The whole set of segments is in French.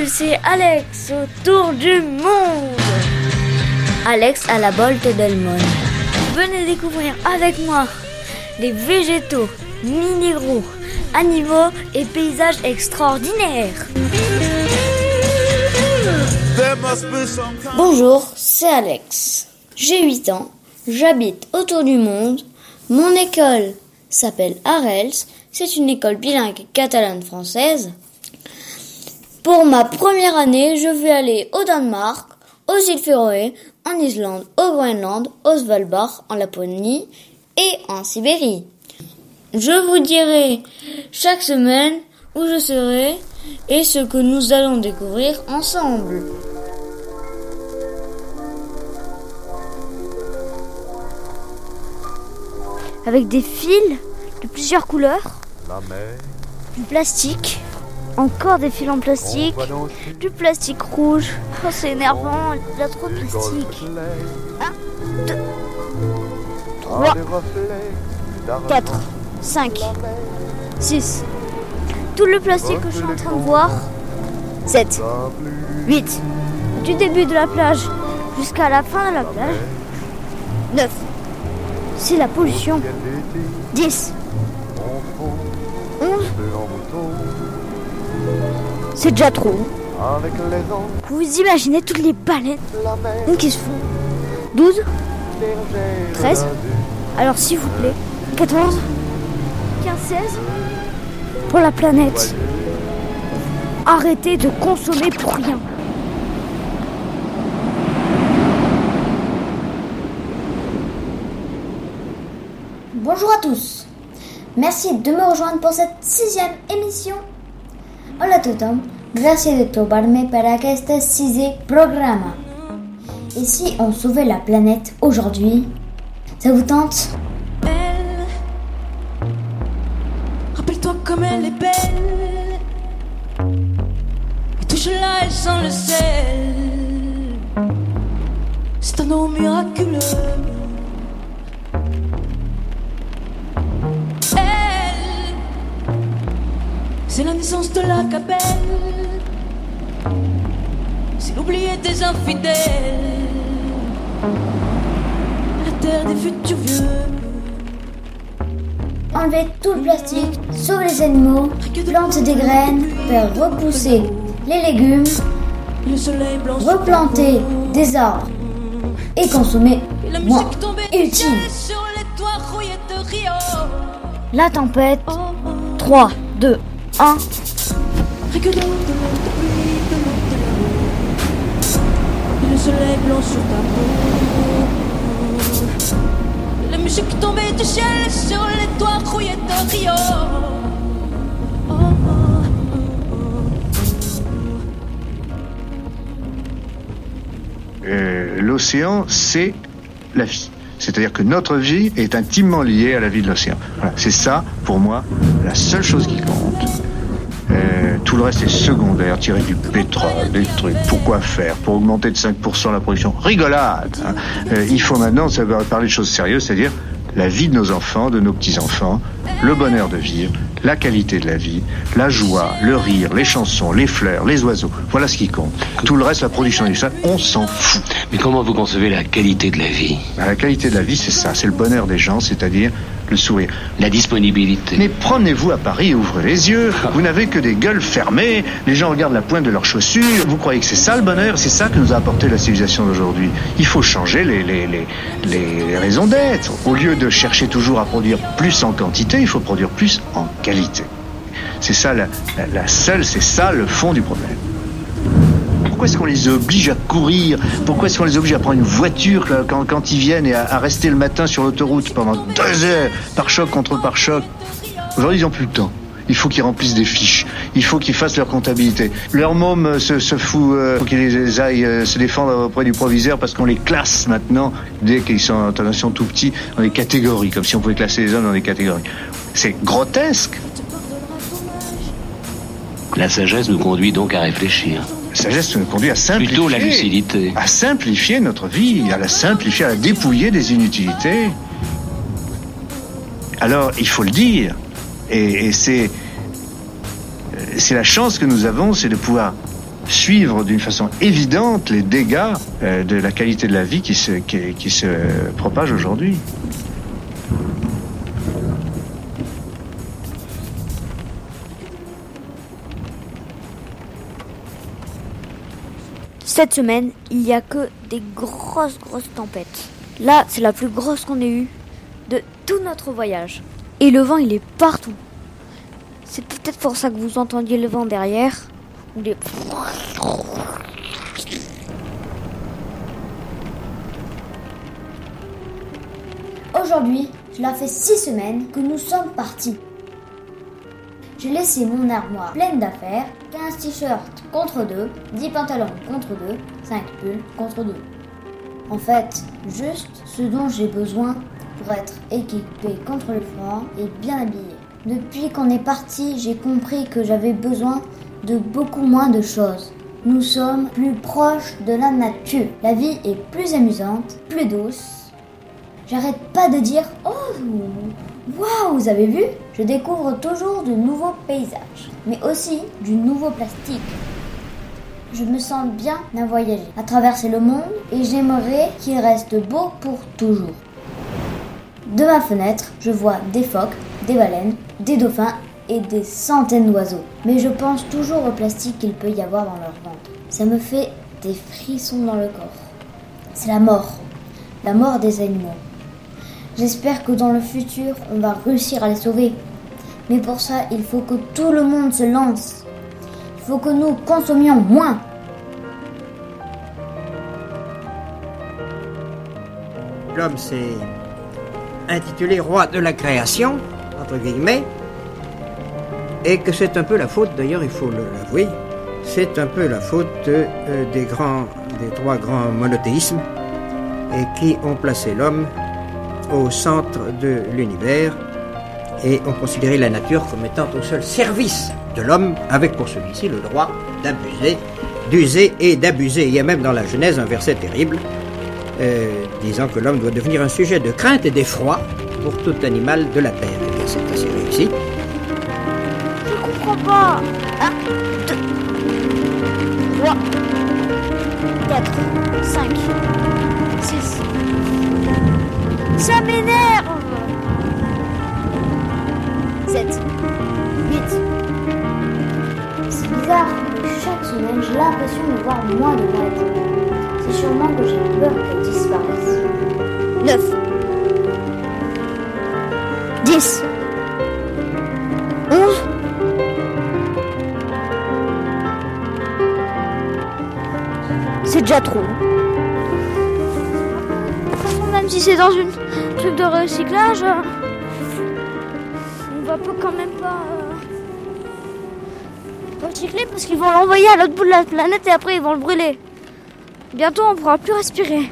Salut, c'est Alex autour du monde. Alex à la Bolte del Monde. Venez découvrir avec moi les végétaux, minéraux, animaux et paysages extraordinaires. Bonjour, c'est Alex. J'ai 8 ans, j'habite autour du monde. Mon école s'appelle Arels, c'est une école bilingue catalane-française. Pour ma première année, je vais aller au Danemark, aux îles Féroé, en Islande, au Groenland, au Svalbard, en Laponie et en Sibérie. Je vous dirai chaque semaine où je serai et ce que nous allons découvrir ensemble. Avec des fils de plusieurs couleurs, du plastique, encore des fils en plastique, du plastique rouge. Oh, c'est énervant, il y a trop de plastique. 1, 2, 3, 4, 5, 6. Tout le plastique que je suis en train de voir. 7, 8. Du début de la plage jusqu'à la fin de la plage. 9. C'est la pollution. 10. 11. C'est déjà trop. Vous imaginez toutes les baleines qui se font. 12. 13. Alors s'il vous plaît. 14. 15, 16. Pour la planète. Arrêtez de consommer pour rien. Bonjour à tous. Merci de me rejoindre pour cette 6e émission. Hola a tothom, gràcies de trobar-me per aquest 6è programa. Et si on sauvait la planète aujourd'hui, ça vous tente? Elle, rappelle-toi comme elle est belle. Et touche-la, elle sent le sel. C'est un eau miraculeux. C'est la naissance de la gabelle. C'est l'oublié des infidèles. La terre des futurs vieux. Enlevez tout le plastique, sauvez les animaux, plantez des graines, faire repousser les légumes, replanter des arbres et consommer moins utile. La tempête. 3, 2, 1. Et le soleil blanc sur ta peau. La musique tombée du ciel sur les toits rouillés de Rio. L'océan, c'est la vie. C'est-à-dire que notre vie est intimement liée à la vie de l'océan. Voilà, c'est ça, pour moi, la seule chose qui compte. Tout le reste est secondaire, tirer du pétrole, des trucs. Pourquoi faire? Pour augmenter de 5% la production? Rigolade, hein. Il faut maintenant parler de choses sérieuses, c'est-à-dire la vie de nos enfants, de nos petits-enfants, le bonheur de vivre, la qualité de la vie, la joie, le rire, les chansons, les fleurs, les oiseaux. Voilà ce qui compte. Tout le reste, la production industrielle, on s'en fout. Mais comment vous concevez la qualité de la vie? La qualité de la vie, c'est ça, c'est le bonheur des gens, c'est-à-dire le sourire. La disponibilité. Mais promenez-vous à Paris et ouvrez les yeux. Vous n'avez que des gueules fermées. Les gens regardent la pointe de leurs chaussures. Vous croyez que c'est ça le bonheur? C'est ça que nous a apporté la civilisation d'aujourd'hui. Il faut changer les raisons d'être. Au lieu de chercher toujours à produire plus en quantité, il faut produire plus en qualité. C'est ça c'est ça le fond du problème. Pourquoi est-ce qu'on les oblige à courir? Pourquoi est-ce qu'on les oblige à prendre une voiture quand ils viennent et à rester le matin sur l'autoroute pendant 2 heures, pare-choc contre pare-choc? Aujourd'hui, ils n'ont plus le temps. Il faut qu'ils remplissent des fiches. Il faut qu'ils fassent leur comptabilité. Leur môme se fout. Faut qu'ils aillent se défendre auprès du proviseur parce qu'on les classe maintenant, dès qu'ils sont tout petits, dans des catégories, comme si on pouvait classer les hommes dans des catégories. C'est grotesque. La sagesse nous conduit donc à réfléchir. La sagesse nous conduit à simplifier. Plutôt la lucidité. À simplifier notre vie, à la simplifier, à la dépouiller des inutilités. Alors, il faut le dire. Et c'est la chance que nous avons, c'est de pouvoir suivre d'une façon évidente les dégâts de la qualité de la vie qui se propage aujourd'hui. Cette semaine, il n'y a que des grosses tempêtes. Là, c'est la plus grosse qu'on ait eue de tout notre voyage. Et le vent, il est partout. C'est peut-être pour ça que vous entendiez le vent derrière. Ou les... Aujourd'hui, cela fait 6 semaines que nous sommes partis. J'ai laissé mon armoire pleine d'affaires, 15 t-shirts contre 2, 10 pantalons contre 2, 5 pulls contre 2. En fait, juste ce dont j'ai besoin pour être équipé contre le froid et bien habillé. Depuis qu'on est parti, j'ai compris que j'avais besoin de beaucoup moins de choses. Nous sommes plus proches de la nature. La vie est plus amusante, plus douce. J'arrête pas de dire « Oh, waouh, vous avez vu ?» Je découvre toujours de nouveaux paysages, mais aussi du nouveau plastique. Je me sens bien à voyager, à traverser le monde, et j'aimerais qu'il reste beau pour toujours. De ma fenêtre, je vois des phoques, des baleines, des dauphins et des centaines d'oiseaux. Mais je pense toujours au plastique qu'il peut y avoir dans leur ventre. Ça me fait des frissons dans le corps. C'est la mort des animaux. J'espère que dans le futur, on va réussir à les sauver. Mais pour ça, il faut que tout le monde se lance. Il faut que nous consommions moins. L'homme s'est intitulé roi de la création, entre guillemets, et que c'est un peu la faute, d'ailleurs il faut l'avouer, c'est un peu la faute des trois grands monothéismes et qui ont placé l'homme au centre de l'univers et ont considéré la nature comme étant au seul service de l'homme, avec pour celui-ci le droit d'abuser, d'user et d'abuser. Il y a même dans la Genèse un verset terrible disant que l'homme doit devenir un sujet de crainte et d'effroi pour tout animal de la terre. Et bien, c'est assez réussi. Je comprends pas. 1, 2, 3, 4, 5, 6. Ça m'énerve. 7, 8. C'est bizarre, mais chaque semaine, j'ai l'impression de voir moins de maladies. C'est sûrement que j'ai peur qu'elles disparaissent. 9, 10, 11. C'est déjà trop. De toute façon, même si c'est dans une truc de recyclage, on va quand même pas recycler parce qu'ils vont l'envoyer à l'autre bout de la planète et après ils vont le brûler. Bientôt on pourra plus respirer.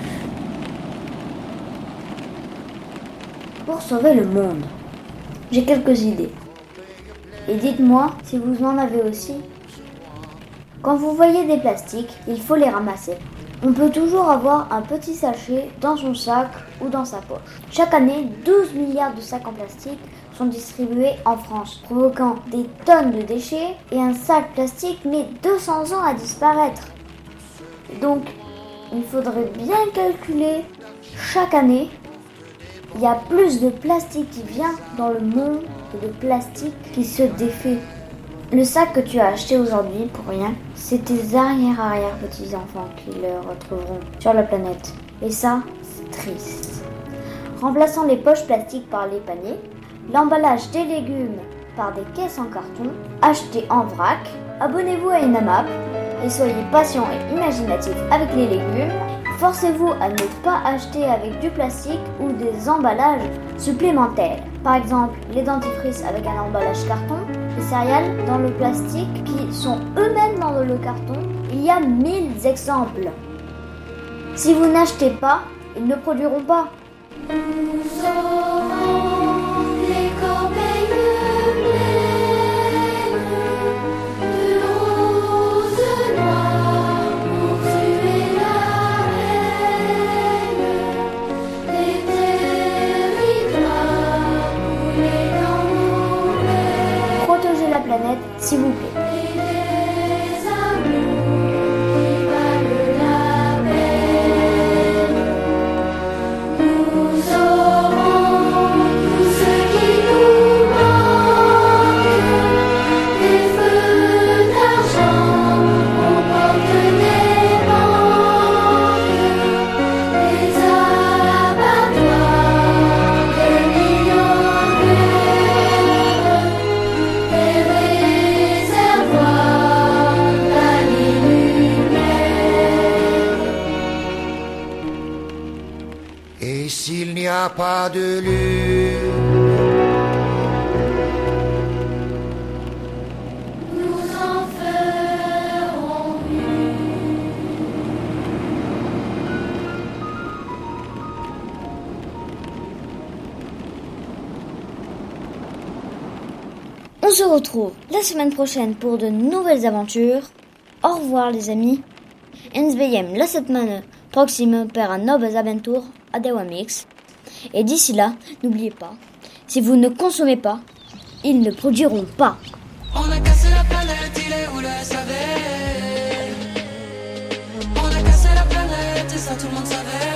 Pour sauver le monde, j'ai quelques idées. Et dites-moi si vous en avez aussi. Quand vous voyez des plastiques, il faut les ramasser. On peut toujours avoir un petit sachet dans son sac ou dans sa poche. Chaque année, 12 milliards de sacs en plastique sont distribués en France, provoquant des tonnes de déchets et un sac plastique met 200 ans à disparaître. Donc, il faudrait bien calculer chaque année. Il y a plus de plastique qui vient dans le monde que de plastique qui se défait. Le sac que tu as acheté aujourd'hui pour rien, c'est tes arrière-petits-enfants qui le retrouveront sur la planète. Et ça, c'est triste. Remplaçant les poches plastiques par les paniers, l'emballage des légumes par des caisses en carton, achetez en vrac, abonnez-vous à une AMAP et soyez patient et imaginatif avec les légumes. Forcez-vous à ne pas acheter avec du plastique ou des emballages supplémentaires. Par exemple, les dentifrices avec un emballage carton, les céréales dans le plastique qui sont eux-mêmes dans le carton. Il y a 1000 exemples. Si vous n'achetez pas, ils ne produiront pas. S'il vous plaît. a pas de lune. On se retrouve la semaine prochaine pour de nouvelles aventures. Au revoir les amis. Ens veiem la setmana pròxima per a noves aventures a Dewamix. Et d'ici là, n'oubliez pas, si vous ne consommez pas, ils ne produiront pas. On a cassé la planète, il est où le SAV? On a cassé la planète et ça tout le monde savait.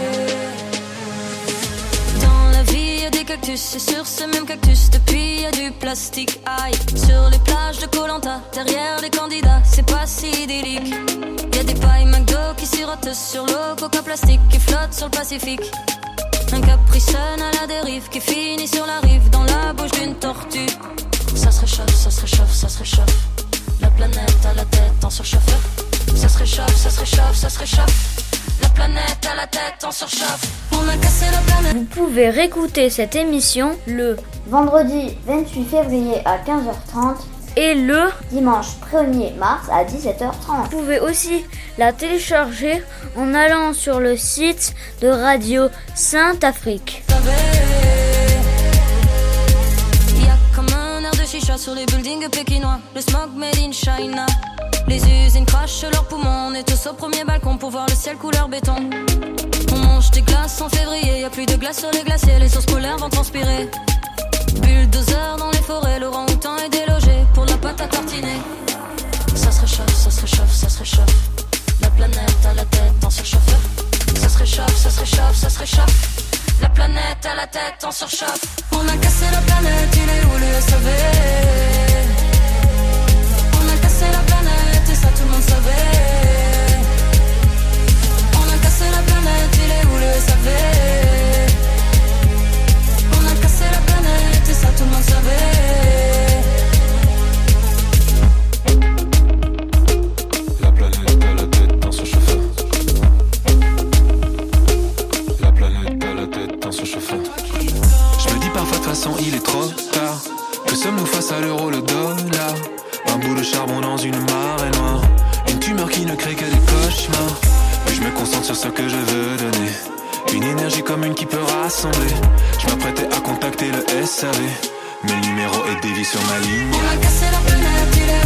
Dans la vie y'a des cactus et sur ce même cactus depuis y'a du plastique. Aïe, sur les plages de Koh-Lanta, derrière les candidats, c'est pas si idyllique. Y'a des pailles McDo qui sirotent sur l'eau, coca plastique qui flotte sur le Pacifique. Un Capri Sun à la dérive qui finit sur la rive dans la bouche d'une tortue. Ça se réchauffe, ça se réchauffe, ça se réchauffe. La planète à la tête en surchauffe. Ça se réchauffe, ça se réchauffe, ça se réchauffe. La planète à la tête en surchauffe. On a cassé la planète. Vous pouvez réécouter cette émission le vendredi 28 février à 15h30 et le dimanche 1er mars à 17h30. Vous pouvez aussi la télécharger en allant sur le site de Radio Sainte-Afrique. Il y a comme un air de chicha sur les buildings pékinois. Le smog made in China. Les usines crachent leurs poumons. On est tous au premier balcon pour voir le ciel couleur béton. On mange des glaces en février. Y a plus de glace sur les glaciers. Les sources polaires vont transpirer. Bulldozer dans les forêts. L'orang-outan est délogé pour la pâte à tartiner. Ça se réchauffe, ça se réchauffe, ça se réchauffe. La planète à la tête en surchauffe. Ça se réchauffe, ça se réchauffe, ça se réchauffe. La planète à la tête en surchauffe. On a cassé la planète, il est où le SAV? On a cassé la planète et ça tout le monde savait. On a cassé la planète, il est où le SAV? On a cassé la planète et ça tout le monde savait. La planète à la tête en surchauffe. La planète à la tête en surchauffe. Je me dis parfois de toute façon il est trop tard. Que sommes-nous face à l'euro, le dollar? Un bout de charbon dans une marée noire. Une tumeur qui ne crée que des cauchemars. Puis je me concentre sur ce que je veux donner. Une énergie commune qui peut rassembler. Je m'apprêtais à contacter le SAV, mais le numéro est dévié sur ma ligne. On a cassé la planète, il est